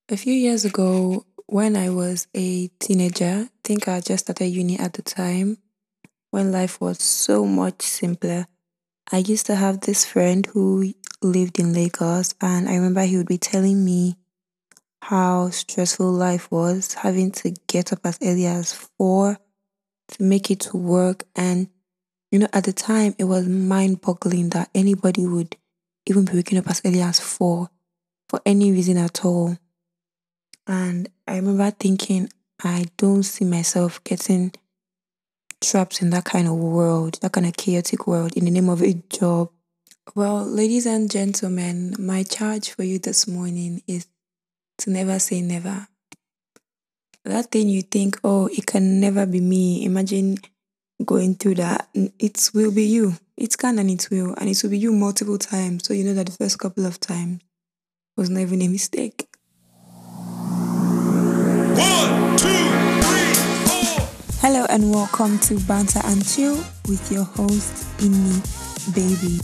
A few years ago, when I was a teenager, I think I just started uni at the time, when life was so much simpler. I used to have this friend who lived in Lagos, and I remember he would be telling me how stressful life was, having to get up as early as 4 to make it to work. And, at the time, it was mind boggling that anybody would even be waking up as early as 4 for any reason at all. And I remember thinking, I don't see myself getting trapped in that kind of world, that kind of chaotic world in the name of a job. Well, ladies and gentlemen, my charge for you this morning is to never say never. That thing you think, oh, it can never be me. Imagine going through that. It will be you. It can and it will. And it will be you multiple times. So you know that the first couple of times was not even a mistake. 1, 2, 3, 4. Hello and welcome to Banter and Chill with your host, Inni Baby.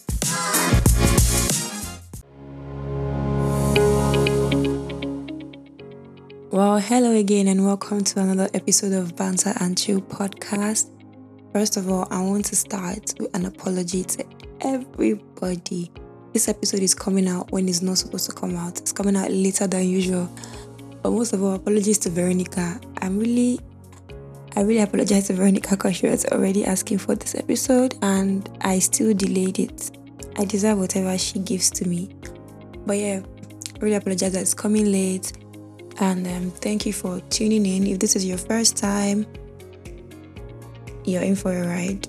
Well, hello again and welcome to another episode of Banter and Chill podcast. First of all, I want to start with an apology to everybody. This episode is coming out when it's not supposed to come out. It's coming out later than usual. But most of all, apologies to Veronica. I really apologize to Veronica because she was already asking for this episode and I still delayed it. I deserve whatever she gives to me. But yeah, I really apologize that it's coming late. And thank you for tuning in. If this is your first time, you're in for a ride.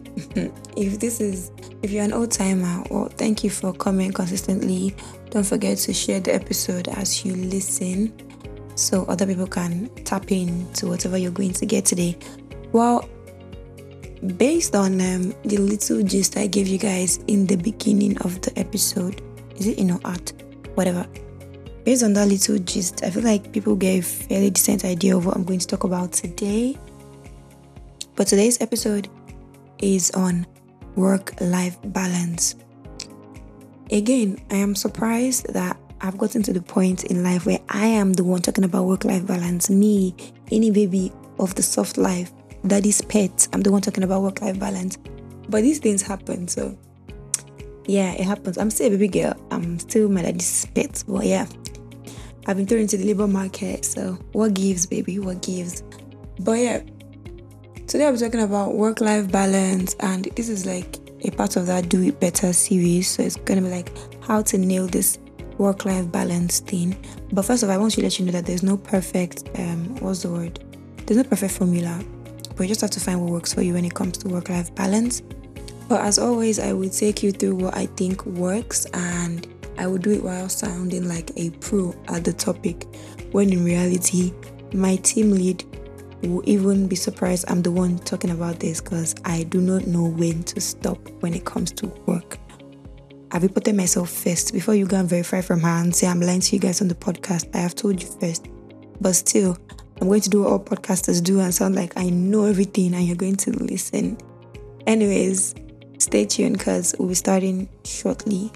if you're an old timer, well, thank you for coming consistently. Don't forget to share the episode as you listen so other people can tap in to whatever you're going to get today. Well, based on the little gist I gave you guys in the beginning of the episode, is it art? Whatever. Based on that little gist, I feel like people get a fairly decent idea of what I'm going to talk about today. But today's episode is on work-life balance. Again, I am surprised that I've gotten to the point in life where I am the one talking about work-life balance. Me, any baby of the soft life, daddy's pet, I'm the one talking about work-life balance. But these things happen, so yeah, it happens. I'm still a baby girl. I'm still my daddy's pet. But yeah, I've been thrown into the labor market, so what gives, baby? What gives? But yeah, today I'll be talking about work-life balance, and this is like a part of that Do It Better series. So it's gonna be like how to nail this work-life balance thing. But first of all, I want to let you know that there's no perfect there's no perfect formula, but you just have to find what works for you when it comes to work-life balance. But as always, I will take you through what I think works, and I will do it while sounding like a pro at the topic, when in reality my team lead will even be surprised I'm the one talking about this, because I do not know when to stop when it comes to work. I've reported myself first before you go and verify from her and say I'm lying to you guys on the podcast. I have told you first. But still, I'm going to do what all podcasters do and sound like I know everything and you're going to listen. Anyways, stay tuned because we'll be starting shortly.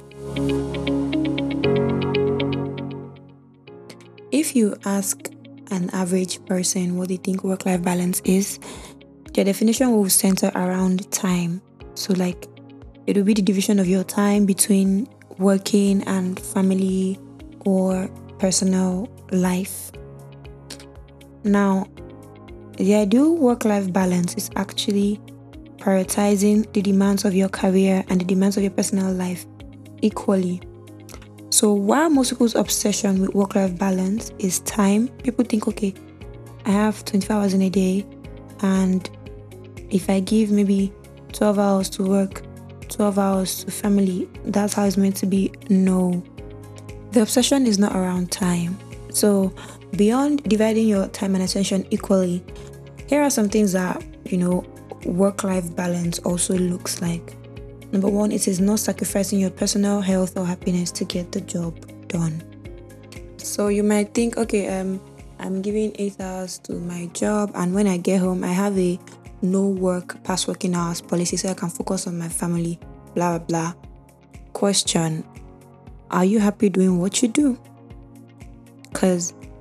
If you ask an average person what they think work-life balance is, their definition will center around time. So like, it will be the division of your time between working and family or personal life. Now, the ideal work-life balance is actually prioritizing the demands of your career and the demands of your personal life equally. So while most people's obsession with work-life balance is time, people think, okay, I have 24 hours in a day, and if I give maybe 12 hours to work, 12 hours to family, that's how it's meant to be. No. The obsession is not around time. So beyond dividing your time and attention equally, here are some things that, work-life balance also looks like. Number one, it is not sacrificing your personal health or happiness to get the job done. So you might think, okay, I'm giving 8 hours to my job, and when I get home, I have a no work past working hours policy so I can focus on my family, blah, blah, blah. Question, are you happy doing what you do? Because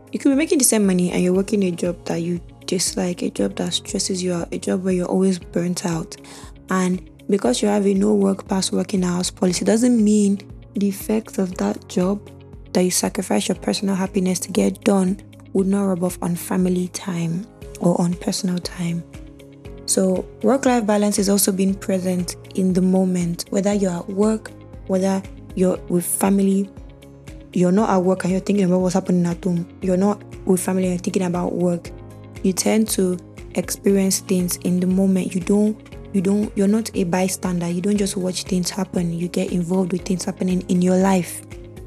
You could be making the same money and you're working a job that you dislike, a job that stresses you out, a job where you're always burnt out. And because you have a no work past working hours policy doesn't mean the effects of that job that you sacrifice your personal happiness to get done would not rub off on family time or on personal time. So work-life balance is also being present in the moment, whether you're at work, whether you're with family. You're not at work and you're thinking about what's happening at home. You're not with family and you're thinking about work. You tend to experience things in the moment. You're not a bystander. You don't just watch things happen. You get involved with things happening in your life.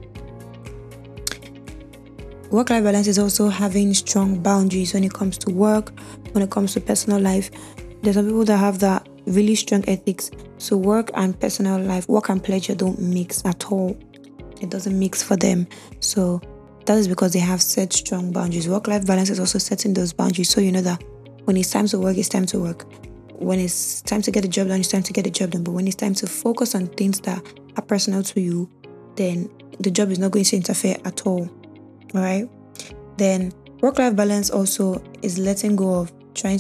Work-life balance is also having strong boundaries when it comes to work, when it comes to personal life. There's some people that have that really strong ethics. So work and personal life, work and pleasure don't mix at all. It doesn't mix for them. So that is because they have set strong boundaries. Work-life balance is also setting those boundaries. So you know that when it's time to work, it's time to work. When it's time to get the job done, it's time to get the job done. But when it's time to focus on things that are personal to you, then the job is not going to interfere at all. All right? Then work-life balance also is letting go of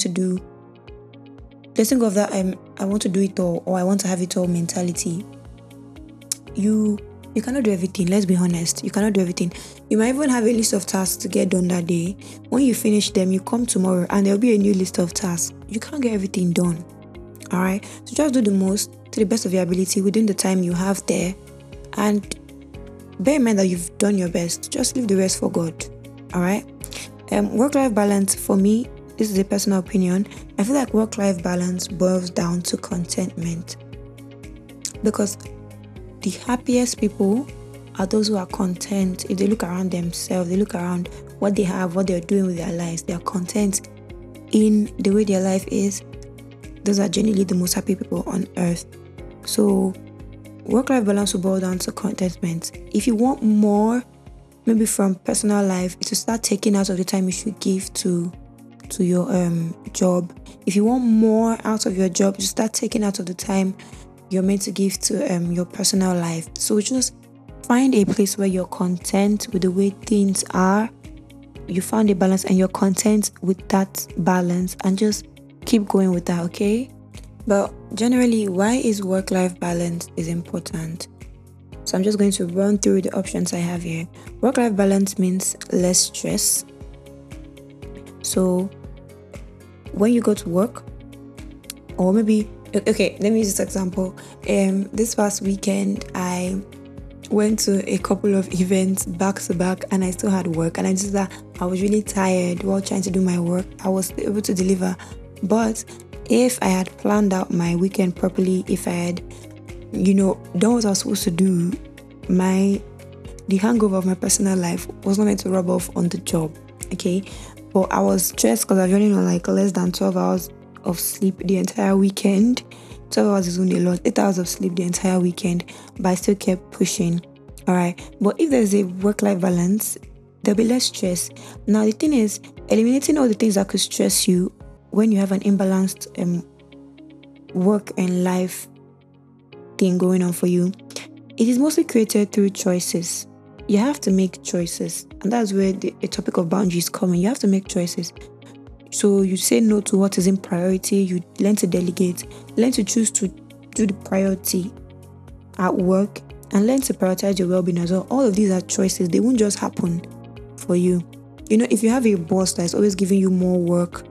that I want to do it all or I want to have it all mentality. You cannot do everything, let's be honest. You cannot do everything. You might even have a list of tasks to get done that day. When you finish them, you come tomorrow and there'll be a new list of tasks. You can't get everything done. Alright? So just do the most to the best of your ability within the time you have there. And bear in mind that you've done your best. Just leave the rest for God. Alright? Work-life balance for me, this is a personal opinion. I feel like work-life balance boils down to contentment. Because the happiest people are those who are content. If they look around themselves, they look around what they have, what they're doing with their lives, they are content in the way their life is. Those are generally the most happy people on earth. So work-life balance will boil down to contentment. If you want more, maybe from personal life, it's to start taking out of the time you should give to your job. If you want more out of your job, just start taking out of the time you're meant to give to your personal life. So just find a place where you're content with the way things are. You found a balance and you're content with that balance, and just keep going with that, okay? But generally, why is work-life balance is important? So I'm just going to run through the options I have here. Work-life balance means less stress. So when you go to work, or maybe, okay, let me use this example. This past weekend, I went to a couple of events back to back and I still had work, and I just that I was really tired while trying to do my work. I was able to deliver, but if I had planned out my weekend properly, if I had, done what I was supposed to do, the hangover of my personal life was not meant to rub off on the job, okay? But I was stressed because I was running on like less than 12 hours of sleep the entire weekend. 12 hours is only a lot. 8 hours of sleep the entire weekend, but I still kept pushing. All right. But if there's a work-life balance, there'll be less stress. Now, the thing is, eliminating all the things that could stress you when you have an imbalanced work and life thing going on for you, it is mostly created through choices. You have to make choices, and that's where the topic of boundaries come in. You have to make choices. So you say no to what is in priority, you learn to delegate, learn to choose to do the priority at work, and learn to prioritize your well-being as well. All of these are choices. They won't just happen for you. If you have a boss that is always giving you more work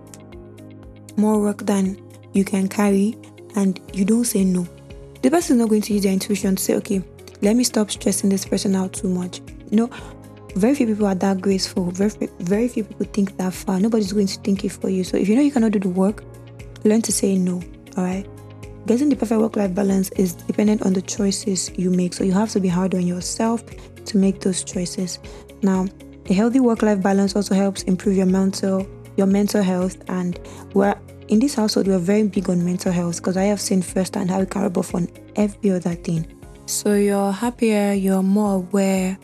than you can carry, and you don't say no, the person is not going to use their intuition to say, okay, let me stop stressing this person out too much. Very few people are that graceful. Very few people think that far. Nobody's going to think it for you. So if you know you cannot do the work, learn to say no. All right. Getting the perfect work-life balance is dependent on the choices you make. So you have to be hard on yourself to make those choices. Now, a healthy work-life balance also helps improve your mental health. And in this household, we're very big on mental health because I have seen firsthand how it can rub off on every other thing. So you're happier, you're more aware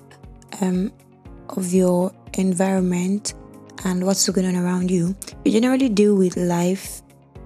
of your environment and what's going on around you. You generally deal with life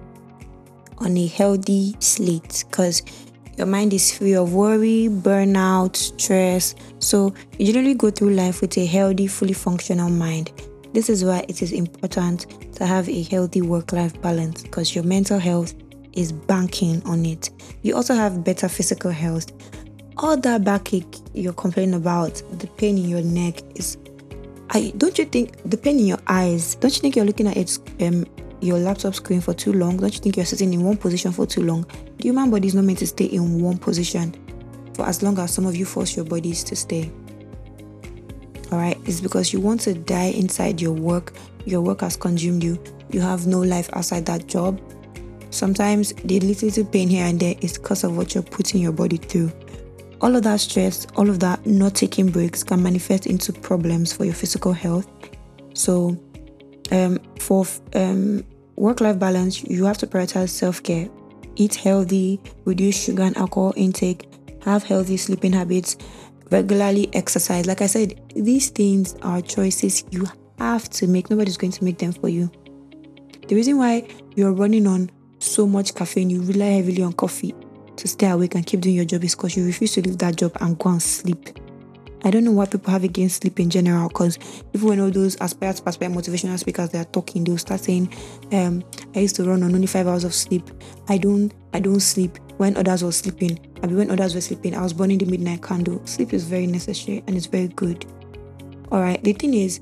on a healthy slate because your mind is free of worry, burnout, stress. So you generally go through life with a healthy, fully functional mind. This is why it is important to have a healthy work-life balance, because your mental health is banking on it. You also have better physical health. All that backache you're complaining about, the pain in your neck is, don't you think the pain in your eyes, don't you think you're looking at your laptop screen for too long? Don't you think you're sitting in one position for too long? The human body is not meant to stay in one position for as long as some of you force your bodies to stay. Alright, it's because you want to die inside your work has consumed you. You have no life outside that job. Sometimes the little pain here and there is because of what you're putting your body through. All of that stress, all of that not taking breaks can manifest into problems for your physical health. So for work-life balance, you have to prioritize self-care. Eat healthy, reduce sugar and alcohol intake, have healthy sleeping habits, regularly exercise. Like I said, these things are choices you have to make. Nobody's going to make them for you. The reason why you're running on so much caffeine, you rely heavily on coffee to stay awake and keep doing your job, is because you refuse to leave that job and go and sleep. I don't know what people have against sleep in general, because even when all those aspire motivational speakers they are talking, they'll start saying, I used to run on only 5 hours of sleep. I don't sleep when others were sleeping. When others were sleeping, I was burning the midnight candle. Sleep is very necessary and it's very good. Alright, the thing is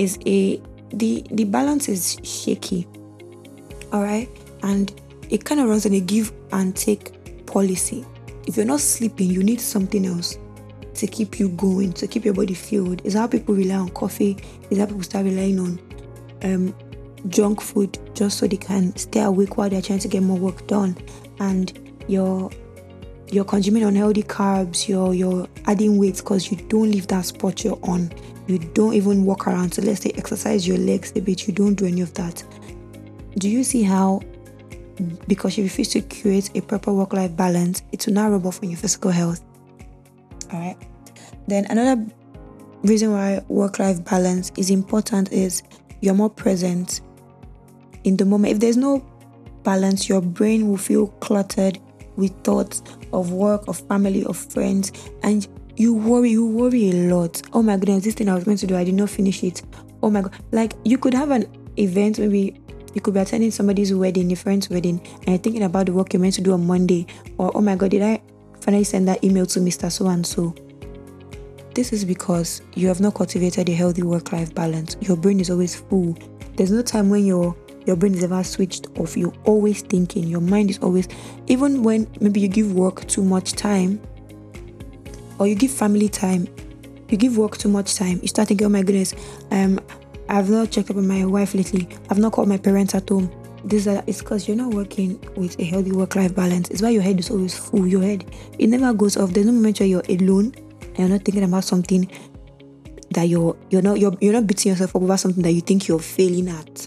the balance is shaky. Alright, and it kind of runs on a give and take policy. If you're not sleeping, you need something else to keep you going, to keep your body fueled. Is how people rely on coffee. Is how people start relying on junk food just so they can stay awake while they're trying to get more work done. And you're consuming unhealthy carbs. You're adding weight because you don't leave that spot you're on. You don't even walk around. So let's say exercise your legs a bit. You don't do any of that. Do you see how, because you refuse to create a proper work-life balance, it will now rub off on your physical health? Alright. Then another reason why work-life balance is important is you're more present in the moment. If there's no balance, your brain will feel cluttered with thoughts of work, of family, of friends, and you worry a lot. Oh my goodness, this thing I was meant to do, I did not finish it. Oh my god. Like, you could have an event, maybe you could be attending somebody's wedding, a friend's wedding, and you're thinking about the work you're meant to do on Monday. Or, oh my god, did I finally send that email to Mr. So-and-so? This is because you have not cultivated a healthy work-life balance. Your brain is always full. There's no time when your brain is ever switched off. You're always thinking. Your mind is always, even when maybe you give work too much time, or you give family time, you give work too much time, you start thinking, oh my goodness, I've not checked up on my wife lately. I've not called my parents at home. It's because you're not working with a healthy work-life balance. It's why your head is always full. Your head, it never goes off. There's no moment where you're alone and you're not thinking about something that you're not beating yourself up over something that you think you're failing at.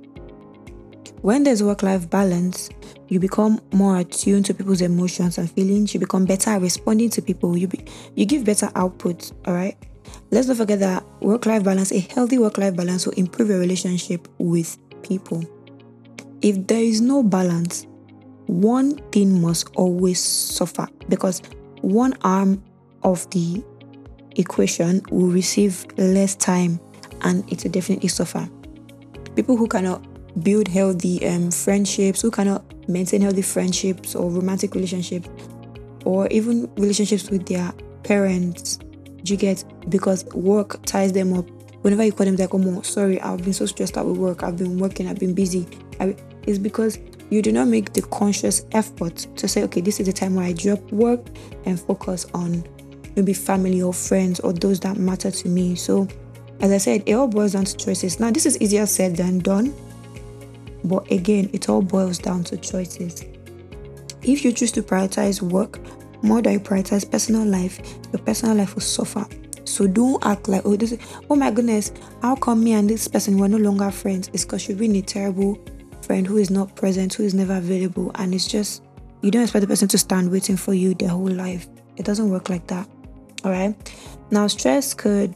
When there's work-life balance, you become more attuned to people's emotions and feelings. You become better at responding to people. You give better output. All right. Let's not forget that work-life balance, a healthy work-life balance, will improve your relationship with people. If there is no balance, one thing must always suffer, because one arm of the equation will receive less time and it will definitely suffer. People who cannot build healthy friendships, who cannot maintain healthy friendships or romantic relationships, or even relationships with their parents, you get, because work ties them up. Whenever you call them, they're like, oh, sorry, I've been so stressed out with work, I've been working, I've been busy. It's because you do not make the conscious effort to say, okay, this is the time where I drop work and focus on maybe family or friends or those that matter to me. So, as I said, it all boils down to choices. Now, this is easier said than done, but again, it all boils down to choices. If you choose to prioritize work more than you prioritize personal life, your personal life will suffer. So don't act like, oh my goodness, how come me and this person were no longer friends? It's because you've been a terrible friend who is not present, who is never available, and it's just, you don't expect the person to stand waiting for you their whole life. It doesn't work like that. All right. Now, stress could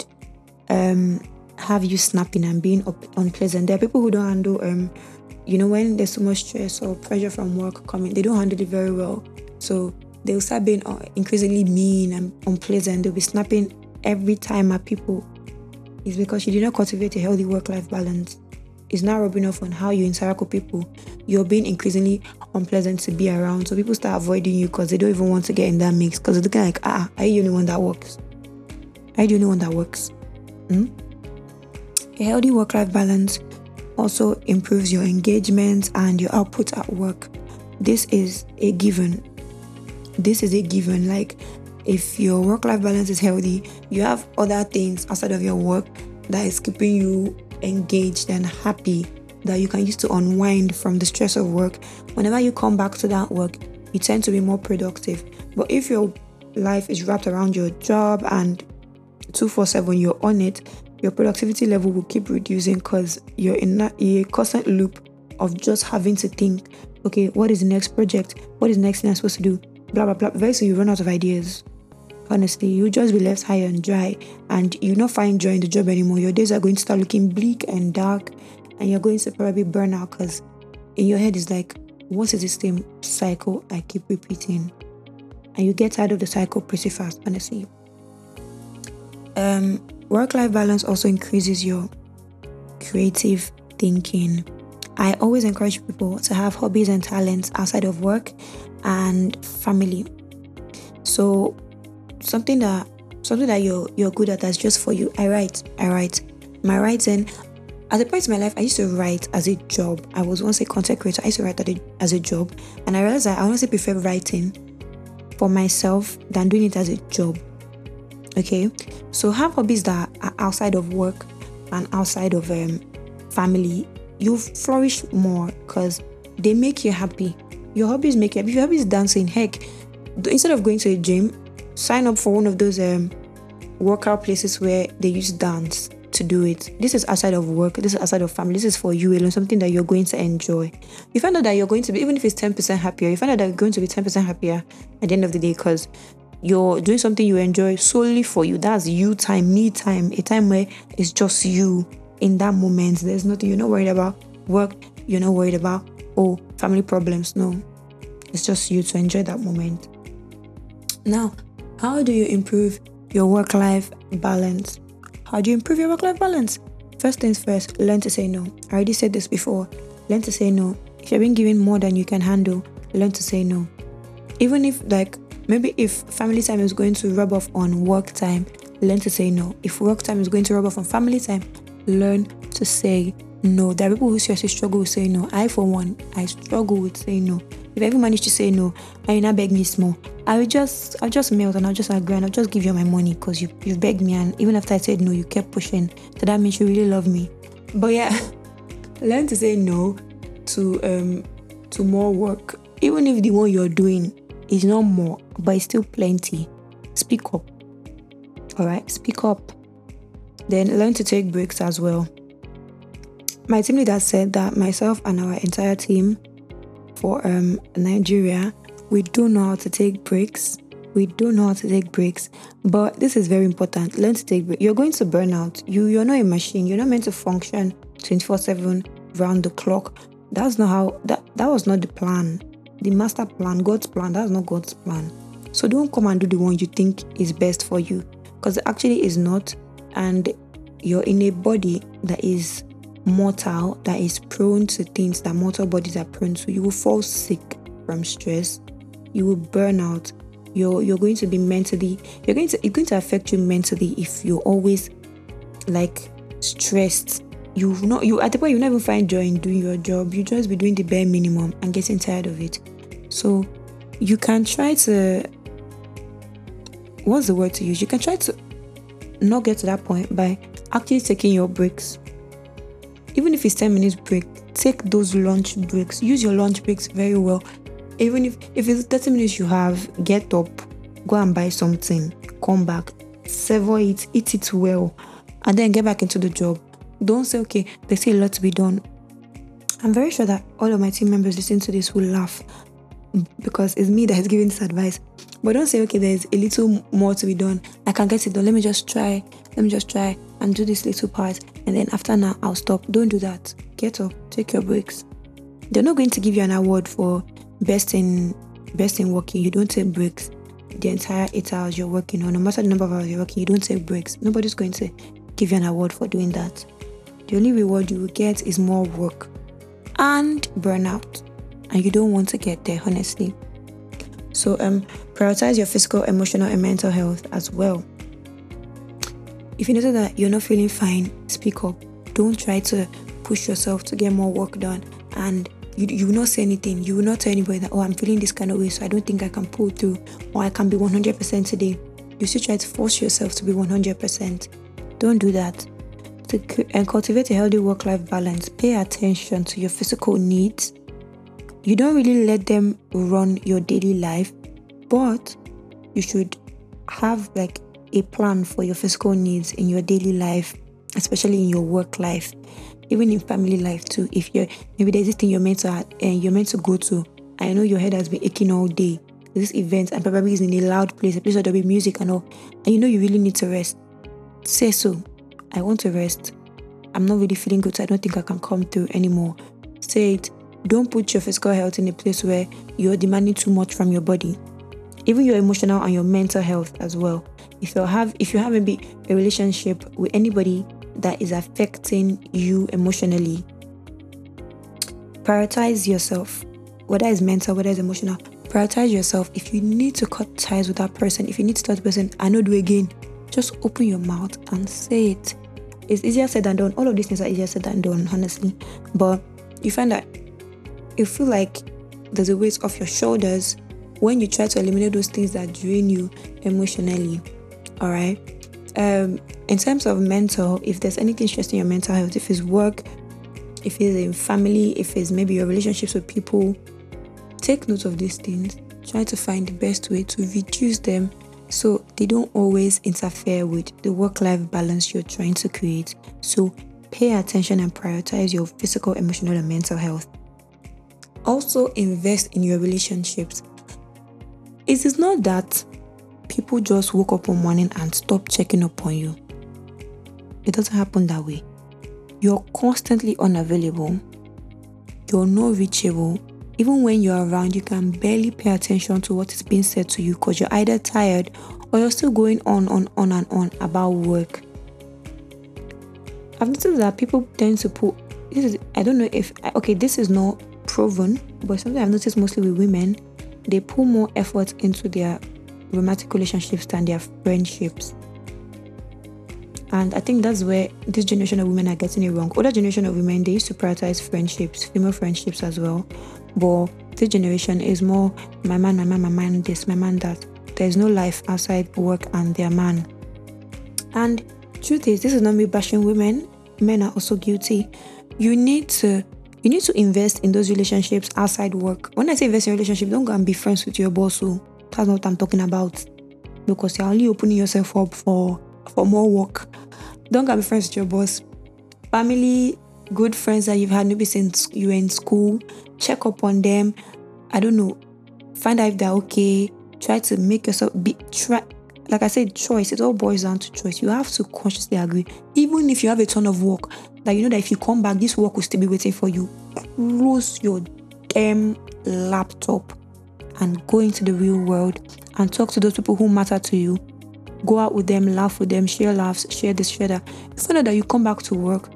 have you snapping and being unpleasant. There are people who don't handle when there's so much stress or pressure from work coming, they don't handle it very well. So they'll start being increasingly mean and unpleasant. They'll be snapping every time at people. is because you did not cultivate a healthy work-life balance. It's now rubbing off on how you interact with people. You're being increasingly unpleasant to be around. So people start avoiding you because they don't even want to get in that mix. Because they're looking like, are you the only one that works? Are you the only one that works? A healthy work-life balance also improves your engagement and your output at work. This is a given. Like, if your work-life balance is healthy, you have other things outside of your work that is keeping you engaged and happy, that you can use to unwind from the stress of work. Whenever you come back to that work, you tend to be more productive. But if your life is wrapped around your job and 24/7 you're on it, your productivity level will keep reducing because you're in a constant loop of just having to think, okay, what is the next project? What is the next thing I'm supposed to do? Blah, blah, blah. Very soon you run out of ideas. Honestly, you'll just be left high and dry, and you'll not find joy in the job anymore. Your days are going to start looking bleak and dark, and you're going to probably burn out because in your head it's like, what is this same cycle I keep repeating? And you get tired of the cycle pretty fast, honestly. Work-life balance also increases your creative thinking. I always encourage people to have hobbies and talents outside of work and family. So something that you're good at that's just for you. I write. My writing, at a point in my life, I used to write as a job. I was once a content creator. I used to write as a job, and I realized that I honestly prefer writing for myself than doing it as a job. Okay, so have hobbies that are outside of work and outside of family. You flourish more because they make you happy. Your hobbies make you happy. If your hobby is dancing, heck, instead of going to a gym, sign up for one of those workout places where they use dance to do it. This is outside of work. This is outside of family. This is for you alone, something that you're going to enjoy. You find out that you're going to be, even if it's 10% happier, you find out that you're going to be 10% happier at the end of the day because you're doing something you enjoy solely for you. That's you time, me time, a time where it's just you in that moment. There's nothing, you're not worried about work, you're not worried about, family problems. No, it's just you to enjoy that moment. Now, how do you improve your work-life balance? How do you improve your work-life balance? First things first, learn to say no. I already said this before. Learn to say no. If you're being given more than you can handle, learn to say no. Even if, maybe if family time is going to rub off on work time, learn to say no. If work time is going to rub off on family time, learn to say no. There are people who seriously struggle with saying no. I, for one, I struggle with saying no. If I ever manage to say no, and you now beg me small, I'll just melt and I'll just agree and I'll just give you my money because you've begged me, and even after I said no, you kept pushing. So that means you really love me. But yeah, learn to say no to more work. Even if the one you're doing is not more, but it's still plenty. Speak up. Alright, speak up. Then learn to take breaks as well. My team leader said that myself and our entire team for Nigeria, we don't know how to take breaks. But this is very important. Learn to take breaks. You're going to burn out. You're not a machine. You're not meant to function 24/7 round the clock. That's not how that was not the plan. The master plan, God's plan, that's not God's plan. So don't come and do the one you think is best for you, because it actually is not. And you're in a body that is mortal, that is prone to things that mortal bodies are prone to. You will fall sick from stress. You will burn out. You're going to be mentally, it's going to affect you mentally if you're always stressed. You at the point you never find joy in doing your job. You just be doing the bare minimum and getting tired of it. So you can try to, what's the word to use? You can try to not get to that point by actually taking your breaks. Even if it's 10 minutes break, take those lunch breaks. Use your lunch breaks very well. Even if it's 30 minutes you have, get up, go and buy something, come back, savor it, eat it well, and then get back into the job. Don't say, okay, there's still a lot to be done. I'm very sure that all of my team members listening to this will laugh because it's me that is giving this advice. But don't say, okay, there's a little more to be done. I can get it done. Let me just try and do this little part. And then after now, I'll stop. Don't do that. Get up. Take your breaks. They're not going to give you an award for best in working. You don't take breaks. The entire 8 hours you're working, or no matter the number of hours you're working, you don't take breaks. Nobody's going to give you an award for doing that. The only reward you will get is more work and burnout. And you don't want to get there, honestly. So prioritize your physical, emotional, and mental health as well. If you notice that you're not feeling fine, speak up. Don't try to push yourself to get more work done. And you will not say anything. You will not tell anybody that, I'm feeling this kind of way, so I don't think I can pull through, or I can be 100% today. You still try to force yourself to be 100%. Don't do that. And cultivate a healthy work-life balance. Pay attention to your physical needs. You don't really let them run your daily life, but you should have like a plan for your physical needs in your daily life, especially in your work life, even in family life too. If maybe there's this thing you're meant to go to, I know your head has been aching all day. This event and probably is in a loud place, a place where there'll be music and all, and you know you really need to rest. Say so. I want to rest. I'm not really feeling good, so I don't think I can come through anymore. Say it. Don't put your physical health in a place where you're demanding too much from your body. Even your emotional and your mental health as well. If you have maybe a relationship with anybody that is affecting you emotionally, prioritize yourself. Whether it's mental, whether it's emotional, prioritize yourself. If you need to cut ties with that person, if you need to tell the person, I know do again, just open your mouth and say it. It's easier said than done. All of these things are easier said than done, honestly. But you find that you feel like there's a weight off your shoulders when you try to eliminate those things that drain you emotionally. All right. In terms of mental, if there's anything stressing your mental health, if it's work, if it's in family, if it's maybe your relationships with people, take note of these things. Try to find the best way to reduce them so they don't always interfere with the work-life balance you're trying to create. So pay attention and prioritize your physical, emotional, and mental health. Also invest in your relationships. It is not that people just woke up one morning and stop checking up on you. It doesn't happen that way. You're constantly unavailable. You're not reachable. Even when you're around, you can barely pay attention to what is being said to you because you're either tired or you're still going on and on about work. I've noticed that people tend to put I don't know if this is not proven, but something I've noticed mostly with women, they put more effort into their romantic relationships than their friendships. And I think that's where this generation of women are getting it wrong. Older generation of women, they used to prioritize friendships, female friendships as well. But this generation is more my man, this, my man, that. There's no life outside work and their man. And truth is, this is not me bashing women. Men are also guilty. You need to invest in those relationships outside work. When I say invest in a relationship, don't go and be friends with your boss. So that's not what I'm talking about. Because you're only opening yourself up for more work. Don't go and be friends with your boss. Family, good friends that you've had maybe since you were in school, check up on them. I don't know. Find out if they're okay. Try to make yourself like I said, choice. It all boils down to choice. You have to consciously agree. Even if you have a ton of work, that you know that if you come back, this work will still be waiting for you. Close your damn laptop and go into the real world and talk to those people who matter to you. Go out with them, laugh with them, share laughs, share this, share that. You find out that you come back to work,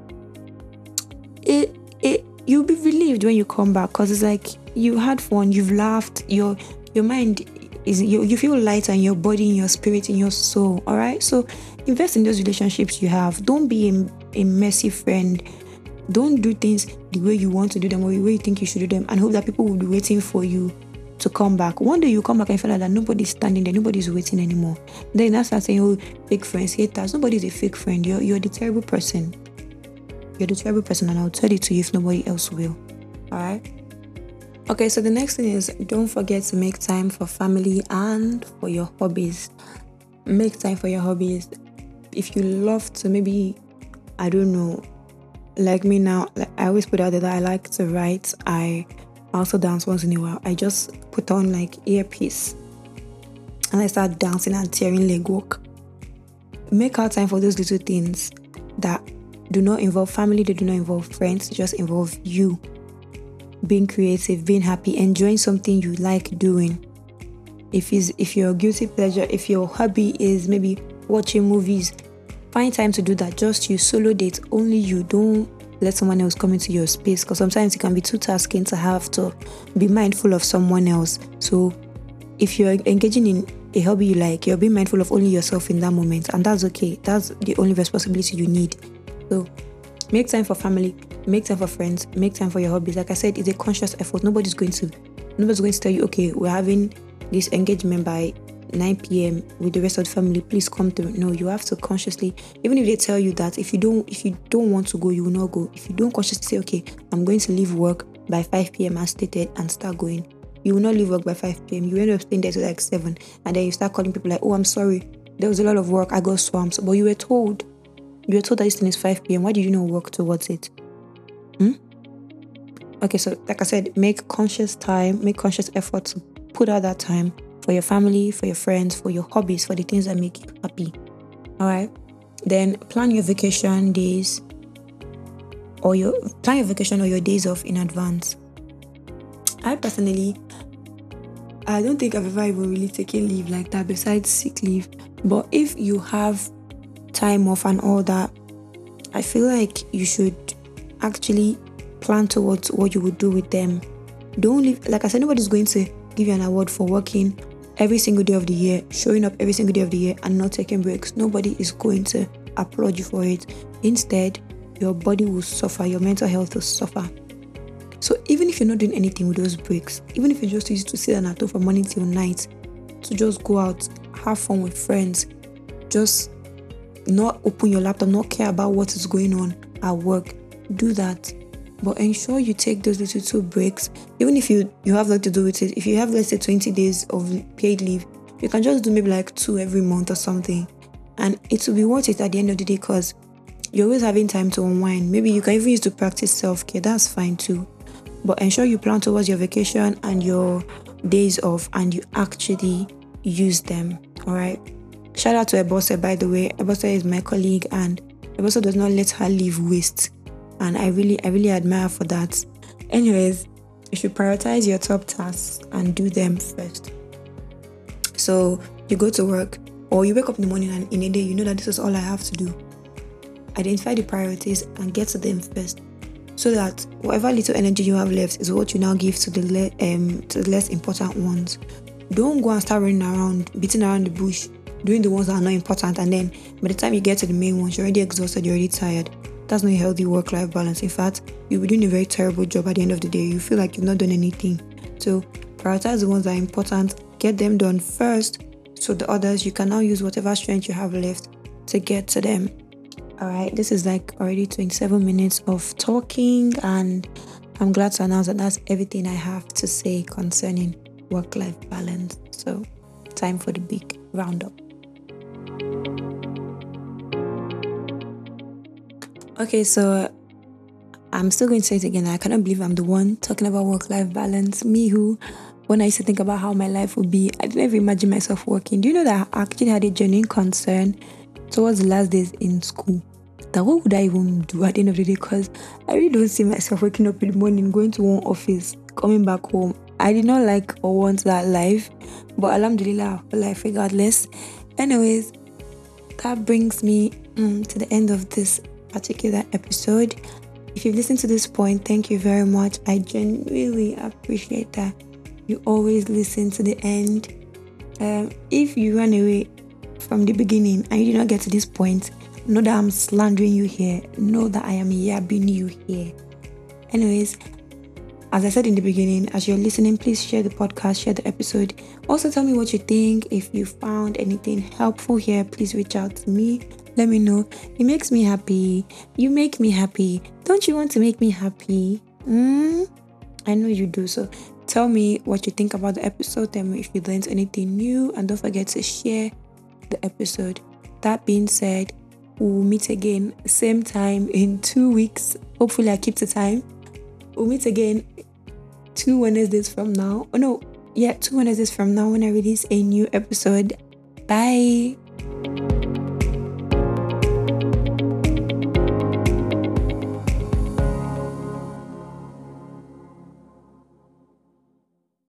you'll be relieved when you come back because it's like you had fun, you've laughed, your mind is you feel lighter in your body, in your spirit, in your soul. All right, so invest in those relationships you have. Don't be a messy friend. Don't do things the way you want to do them or the way you think you should do them and hope that people will be waiting for you to come back. One day you come back and find out that nobody's standing there, nobody's waiting anymore. Then that's start saying, oh, fake friends, haters. Nobody's a fake friend. You're the terrible person. You're the terrible person, and I'll tell it to you if nobody else will. Alright? Okay, so the next thing is don't forget to make time for family and for your hobbies. Make time for your hobbies. If you love to maybe, I don't know, like me now, like I always put out there that I like to write. I also dance once in a while. I just put on like earpiece and I start dancing and tearing leg work. Make out time for those little things that do not involve family, they do not involve friends, they just involve you being creative, being happy, enjoying something you like doing. If your guilty pleasure, if your hobby is maybe watching movies, Find time to do that. Just you, solo date, only you. Don't let someone else come into your space, because sometimes it can be too tasking to have to be mindful of someone else. So if you're engaging in a hobby you like, you're being mindful of only yourself in that moment, and that's okay. That's the only responsibility you need. So make time for family, make time for friends, make time for your hobbies. Like I said, it's a conscious effort. Nobody's going to tell you, okay, we're having this engagement by 9 p.m. with the rest of the family, please come through. No, you have to consciously, even if they tell you that if you don't want to go, you will not go. If you don't consciously say, okay, I'm going to leave work by 5 p.m. as stated, and start going, you will not leave work by 5 p.m. You end up staying there till like 7, and then you start calling people like, oh, I'm sorry, there was a lot of work, I got swamped. But you were told that this thing is 5 p.m. Why did you not work towards it? Okay, so like I said, make conscious time, make conscious effort to put out that time for your family, for your friends, for your hobbies, for the things that make you happy. All right. Then plan your vacation days or your days off in advance. I personally, I don't think I've ever even really taken leave like that besides sick leave. But if you have time off and all that, I feel like you should actually plan towards what you would do with them. Don't leave, like I said, nobody's going to give you an award for working every single day of the year, showing up every single day of the year and not taking breaks. Nobody is going to applaud you for it. Instead, your body will suffer, your mental health will suffer. So even if you're not doing anything with those breaks, even if you're just used to sit down at home from morning till night, to just go out, have fun with friends, just not open your laptop, not care about what is going on at work, do that. But ensure you take those little 2 breaks. Even if you have lot to do with it, if you have, let's say, 20 days of paid leave, you can just do maybe like 2 every month or something. And it will be worth it at the end of the day, because you're always having time to unwind. Maybe you can even use to practice self-care. That's fine too. But ensure you plan towards your vacation and your days off, and you actually use them. All right. Shout out to Ebose, by the way. Ebose is my colleague, and Ebose does not let her leave waste. And I really admire for that. Anyways, you should prioritize your top tasks and do them first. So you go to work, or you wake up in the morning and in a day, you know that this is all I have to do. Identify the priorities and get to them first, so that whatever little energy you have left is what you now give to the less important ones. Don't go and start running around, beating around the bush, doing the ones that are not important, and then by the time you get to the main ones, you're already exhausted, you're already tired. That's not a healthy work-life balance. In fact, you'll be doing a very terrible job at the end of the day. You feel like you've not done anything. So prioritize the ones that are important, get them done first, so the others, you can now use whatever strength you have left to get to them. All right, this is like already 27 minutes of talking, and I'm glad to announce that that's everything I have to say concerning work-life balance. So time for the big roundup. Okay, so I'm still going to say it again. I cannot believe I'm the one talking about work-life balance. Me who, when I used to think about how my life would be, I didn't ever imagine myself working. Do you know that I actually had a genuine concern towards the last days in school? That what would I even do at the end of the day? Because I really don't see myself waking up in the morning, going to one office, coming back home. I did not like or want that life. But alhamdulillah, life regardless. Anyways, that brings me to the end of this particular episode. If you've listened to this point, thank you very much. I genuinely appreciate that you always listen to the end. If you ran away from the beginning and you did not get to this point, know that I'm slandering you here. Know that I am yabbing you here. Anyways, as I said in the beginning, as you're listening, please share the podcast, share the episode. Also tell me what you think. If you found anything helpful here, please reach out to me. Let me know. It makes me happy. You make me happy. Don't you want to make me happy? I know you do. So tell me what you think about the episode. Tell me if you learned anything new. And don't forget to share the episode. That being said, we'll meet again same time in 2 weeks. Hopefully I keep the time. We'll meet again 2 Wednesdays from now. 2 Wednesdays from now when I release a new episode. Bye.